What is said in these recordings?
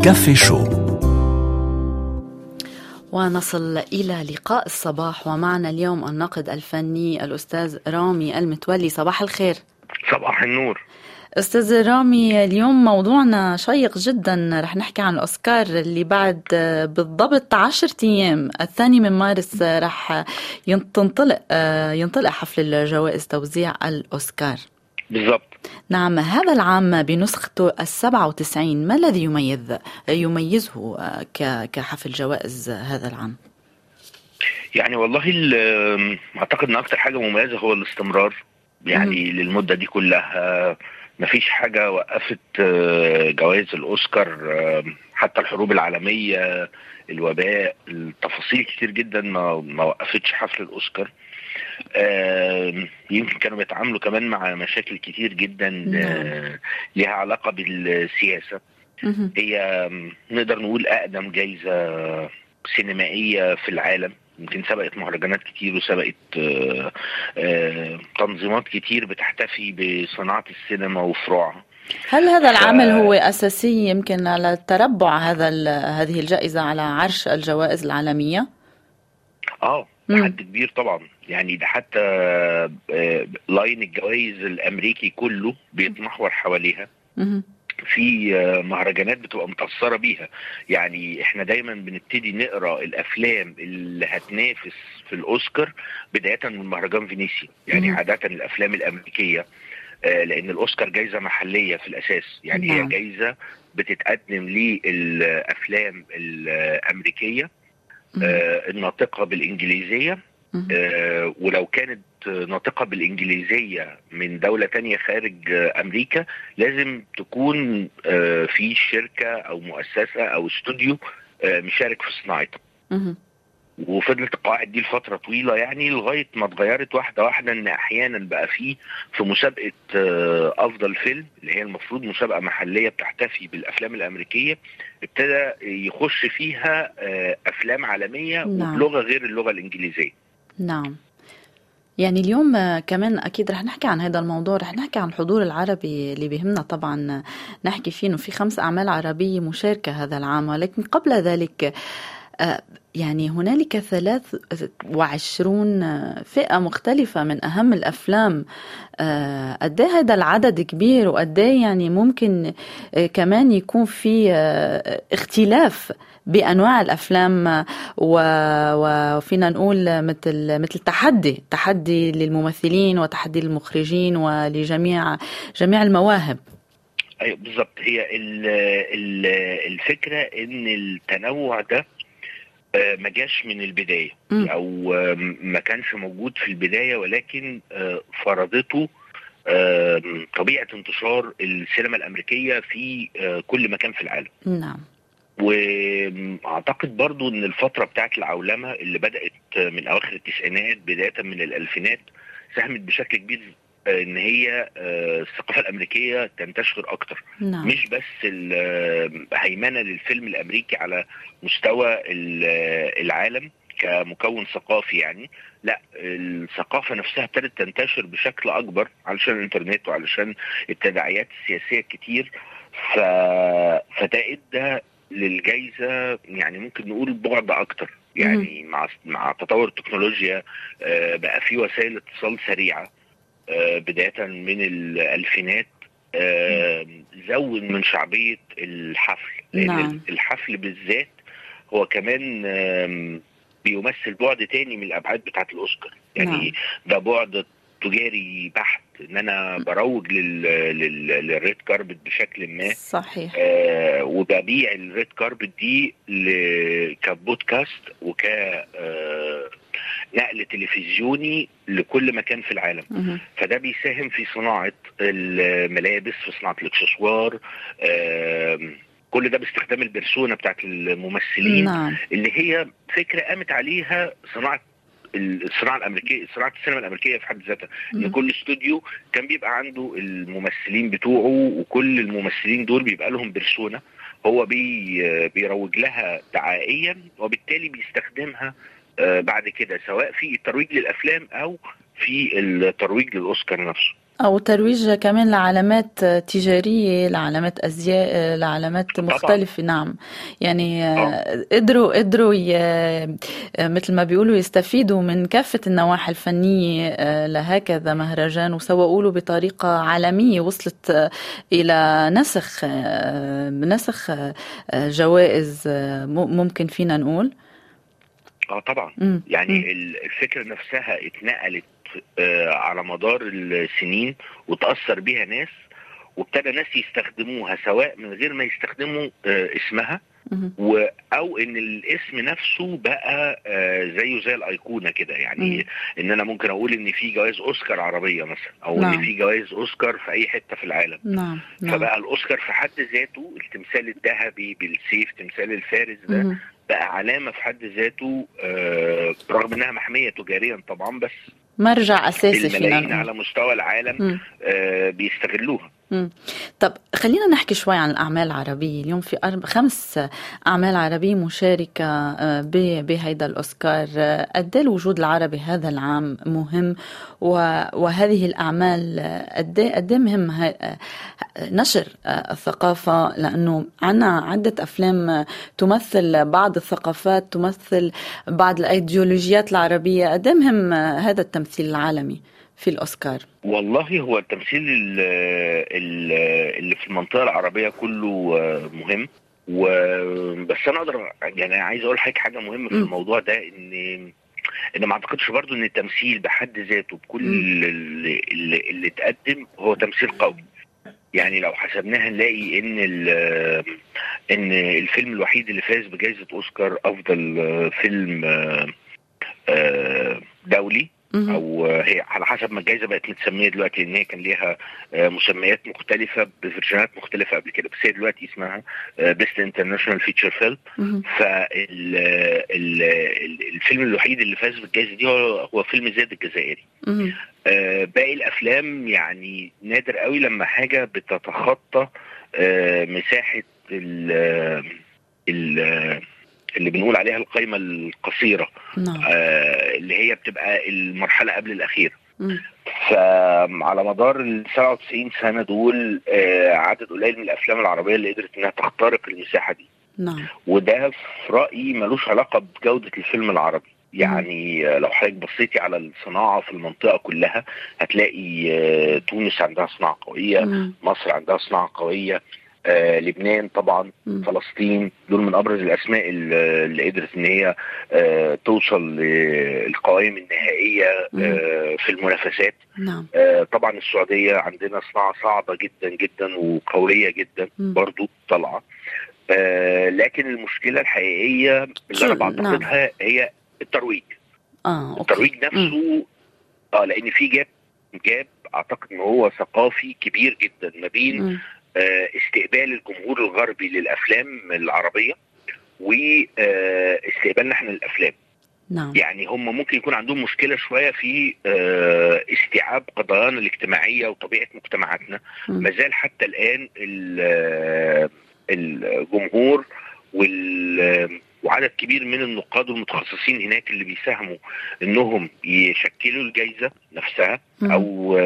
كافي شو. ونصل إلى لقاء الصباح، ومعنا اليوم الناقد الفني الأستاذ رامي المتولي. صباح الخير. صباح النور. أستاذ رامي، اليوم موضوعنا شيق جدا. رح نحكي عن الأوسكار اللي بعد بالضبط 10 أيام 2 مارس رح ينطلق حفل الجوائز توزيع الأوسكار. بالضبط. نعم، هذا العام بنسخته 97 ما الذي يميزه كحفل جوائز هذا العام؟ يعني والله أعتقد أن أكتر حاجة مميزة هو الاستمرار، يعني للمدة دي كلها مفيش حاجة وقفت جوائز الأوسكار، حتى الحروب العالمية، الوباء، التفاصيل كتير جدا ما وقفتش حفل الأوسكار. يمكن كانوا بيتعاملوا كمان مع مشاكل كتير جدا لها علاقة بالسياسة. هي نقدر نقول أقدم جايزة سينمائية في العالم، يمكن سبقت مهرجانات كتير وسبقت تنظيمات كتير بتحتفي بصناعة السينما وفروعها. هل هذا العمل هو أساسي يمكن على تربع هذه الجائزة على عرش الجوائز العالمية؟ لحد كبير طبعا، يعني ده حتى لاين الجوائز الأمريكي كله بيتمحور حواليها. في مهرجانات بتبقى متأثرة بيها، يعني احنا دايما بنبتدي نقرأ الأفلام اللي هتنافس في الأوسكار بداية من مهرجان فينيسيا، يعني عادة الأفلام الأمريكية، لأن الأوسكار جايزة محلية في الأساس، يعني هي جايزة بتتقدم للأفلام الأمريكية الناطقة بالإنجليزية، ولو كانت ناطقة بالإنجليزية من دولة تانية خارج أمريكا لازم تكون في شركة أو مؤسسة أو استوديو مشارك في صناعتها. وفضلت القواعد دي لفترة طويلة، يعني لغاية ما اتغيرت واحدة واحدة، ان احيانا بقى فيه في مسابقة افضل فيلم اللي هي المفروض مسابقة محلية بتحتفي بالافلام الامريكية، ابتدى يخش فيها افلام عالمية وبلغة غير اللغة الانجليزية. نعم، يعني اليوم كمان أكيد رح نحكي عن هذا الموضوع، رح نحكي عن الحضور العربي اللي بيهمنا طبعا نحكي فيه، إنه في 5 أعمال عربية مشاركة هذا العام. ولكن قبل ذلك يعني هنالك 23 فئة مختلفة من أهم الأفلام. قد ايه هذا العدد كبير، وقد ايه يعني ممكن كمان يكون في اختلاف بأنواع الأفلام، وفينا نقول مثل تحدي للممثلين وتحدي للمخرجين ولجميع المواهب. أيوة بالضبط. هي الفكرة إن التنوع ده ما جاش من البداية أو ما كانش موجود في البداية، ولكن فرضته طبيعة انتشار السينما الأمريكية في كل مكان في العالم. نعم. وأعتقد برضو أن الفترة بتاعت العولمة اللي بدأت من أواخر التسعينات بداية من الألفينات ساهمت بشكل كبير ان هي الثقافة الامريكية تنتشر اكتر. نعم. مش بس الهيمنة للفيلم الامريكي على مستوى العالم كمكون ثقافي، يعني لا، الثقافة نفسها ابتدت تنتشر بشكل اكبر علشان الانترنت وعلشان التداعيات السياسية كتير. فده ادى للجائزة يعني ممكن نقول بعد اكتر، يعني مع تطور التكنولوجيا بقى في وسائل اتصال سريعة بداية من الألفينات، زود من شعبية الحفل، لأن نعم. الحفل بالذات هو كمان بيمثل بعد تاني من الأبعاد بتاعة الأوسكار، يعني نعم. ده بعد تجاري بحت، ان انا بروج للريد كاربت بشكل ما. صحيح. وببيع الريد كاربت دي كبودكاست وك نقل تلفزيوني لكل مكان في العالم. فده بيساهم في صناعة الملابس، في صناعة الاكسسوار، كل ده باستخدام البرسونة بتاعت الممثلين. نعم. اللي هي فكرة قامت عليها صناعة الأمريكية، صناعة السينما الأمريكية في حد ذاتها، إن كل استوديو كان بيبقى عنده الممثلين بتوعه، وكل الممثلين دول بيبقى لهم بيرسونا هو بيروج لها دعائيا، وبالتالي بيستخدمها بعد كده سواء في الترويج للأفلام أو في الترويج للأوسكار نفسه. أو ترويج كمان لعلامات تجارية، لعلامات أزياء، لعلامات مختلفة. نعم، يعني قدروا مثل ما بيقولوا يستفيدوا من كافة النواحي الفنية لهكذا مهرجان، وسوقوا له بطريقة عالمية وصلت إلى نسخ جوائز، ممكن فينا نقول. طبعا. يعني الفكرة نفسها اتنقلت على مدار السنين وتأثر بيها ناس، وابتدى ناس يستخدموها سواء من غير ما يستخدموا اسمها، او ان الاسم نفسه بقى زيه زي الايقونه كده. يعني ان انا ممكن اقول ان في جوائز اوسكار عربيه مثلا، او ان في جوائز اوسكار في اي حته في العالم. فبقى الاوسكار في حد ذاته، التمثال الذهبي بالسيف، تمثال الفارس ده بقى علامه في حد ذاته، رغم انها محميه تجاريا طبعا، بس مرجع اساسي فينا الملايين على مستوى العالم بيستغلوها. طب خلينا نحكي شوي عن الأعمال العربية. اليوم في 5 أعمال عربية مشاركة بهيدا الأوسكار. قد الوجود العربي هذا العام مهم، وهذه الأعمال قد مهم نشر الثقافة، لأنه عنا عدة أفلام تمثل بعض الثقافات، تمثل بعض الأيديولوجيات العربية. قد مهم هذا التمثيل العالمي في الأوسكار؟ والله هو التمثيل اللي في المنطقة العربية كله مهم، بس أنا أقدر يعني عايز أقول حاجة مهمة في الموضوع ده، إن ما أعتقدش برضو إن التمثيل بحد ذاته بكل اللي اتقدم هو تمثيل قوي. يعني لو حسبناها نلاقي إن الفيلم الوحيد اللي فاز بجائزة أوسكار أفضل فيلم دولي، او هي على حسب ما الجائزه بقت متسميه دلوقتي، ان هي كان ليها مسميات مختلفه بفيرجنات مختلفه قبل كده، بس هي دلوقتي اسمها بيست انترناشونال فيتشر فيلم. فالفيلم الوحيد اللي فاز بالجائزه دي هو فيلم زاد الجزائري. باقي الافلام يعني نادر قوي لما حاجه بتتخطى مساحه اللي بنقول عليها القائمة القصيرة، اللي هي بتبقى المرحلة قبل الأخيرة. فعلى مدار 97 سنة دول عدد قليل من الأفلام العربية اللي قدرت إنها تخترق المساحة دي. وده في رأيي ملوش علاقة بجودة الفيلم العربي. يعني لو حضرتك بصيتي على الصناعة في المنطقة كلها هتلاقي تونس عندها صناعة قوية، مصر عندها صناعة قوية، لبنان طبعا، فلسطين، دول من ابرز الاسماء اللي قدرت ان هي توصل للقوائم النهائيه في المنافسات. طبعا السعوديه عندنا صناعه صعبه جدا جدا وقويه جدا برضو طالعه. لكن المشكله الحقيقيه اللي انا بعتقدها هي الترويج. الترويج نفسه، لان في جاب اعتقد ان هو ثقافي كبير جدا ما بين استقبال الجمهور الغربي للأفلام العربية واستقبالنا احنا للأفلام. يعني هم ممكن يكون عندهم مشكلة شوية في استيعاب قضايانا الاجتماعية وطبيعة مجتمعاتنا. مازال حتى الآن الجمهور وعدد كبير من النقاد والمتخصصين هناك اللي بيساهموا انهم يشكلوا الجائزة نفسها او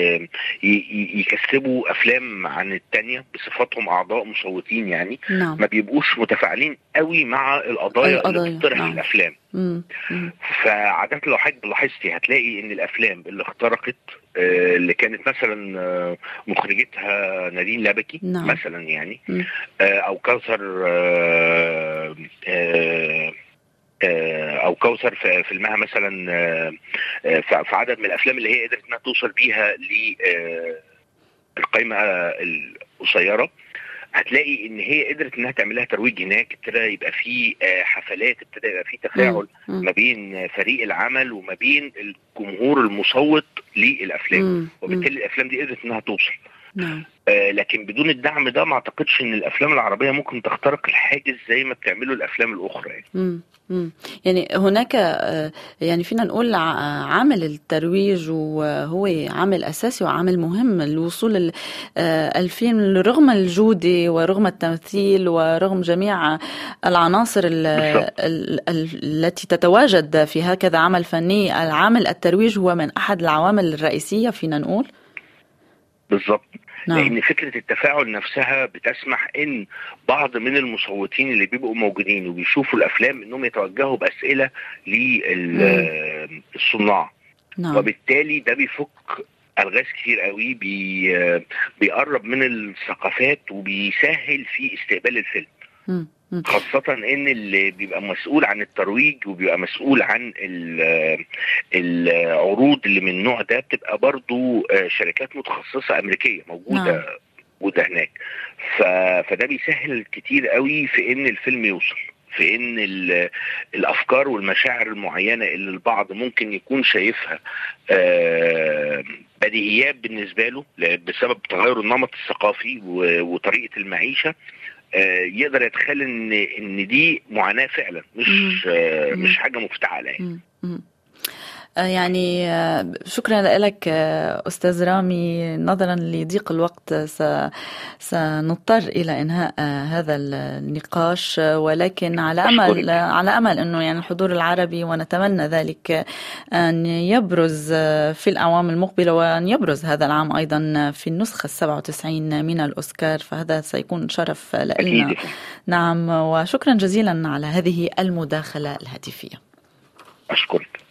يكسبوا افلام عن التانية بصفتهم اعضاء مصوتين، يعني ما بيبقوش متفاعلين قوي مع القضايا اللي بتطرح في الافلام. فعادة لو حضرتك لاحظتي هتلاقي ان الافلام اللي اخترقت اللي كانت مثلا مخرجتها نادين لبكي مثلا، يعني او كوثر او كوثر في فيلمها مثلا، في عدد من الافلام اللي هي قدرت انها توصل بيها للقائمه القصيره، هتلاقي ان هي قدرت انها تعمل لها ترويج هناك. ابتدى يبقى في حفلات، ابتدى يبقى في تفاعل ما بين فريق العمل وما بين الجمهور المصوت للافلام، وبالتالي الافلام دي قدرت انها توصل. لكن بدون الدعم ده ما اعتقدش ان الافلام العربيه ممكن تخترق الحاجز زي ما بتعمله الافلام الاخرى يعني. يعني هناك يعني فينا نقول عامل الترويج وهو عامل أساسي وعامل مهم لوصول الفيلم رغم الجودة ورغم التمثيل ورغم جميع العناصر التي تتواجد في هكذا عمل فني. العامل الترويج هو من أحد العوامل الرئيسية فينا نقول. بالظبط. نعم. لان فكره التفاعل نفسها بتسمح ان بعض من المصوتين اللي بيبقوا موجودين وبيشوفوا الافلام انهم يتوجهوا باسئله للصناع. نعم. وبالتالي ده بيفك الغاز كتير قوي، بيقرب من الثقافات وبيسهل في استقبال الفيلم. خاصة ان اللي بيبقى مسؤول عن الترويج وبيبقى مسؤول عن العروض اللي من النوع ده بتبقى برضو شركات متخصصة امريكية موجودة هناك. فده بيسهل كتير قوي في ان الفيلم يوصل، في ان الافكار والمشاعر المعينة اللي البعض ممكن يكون شايفها بديهيات بالنسبة له بسبب تغير النمط الثقافي وطريقة المعيشة، يقدر يتخيل ان دي معاناة فعلا، مش حاجة مفتعلة يعني. يعني شكرا لك أستاذ رامي. نظرا لضيق الوقت سنضطر إلى إنهاء هذا النقاش، ولكن على أمل أنه يعني الحضور العربي، ونتمنى ذلك، أن يبرز في الأعوام المقبلة، وأن يبرز هذا العام أيضا في النسخة 97 من الأوسكار، فهذا سيكون شرف لنا. نعم، وشكرا جزيلا على هذه المداخلة الهاتفية. أشكرك.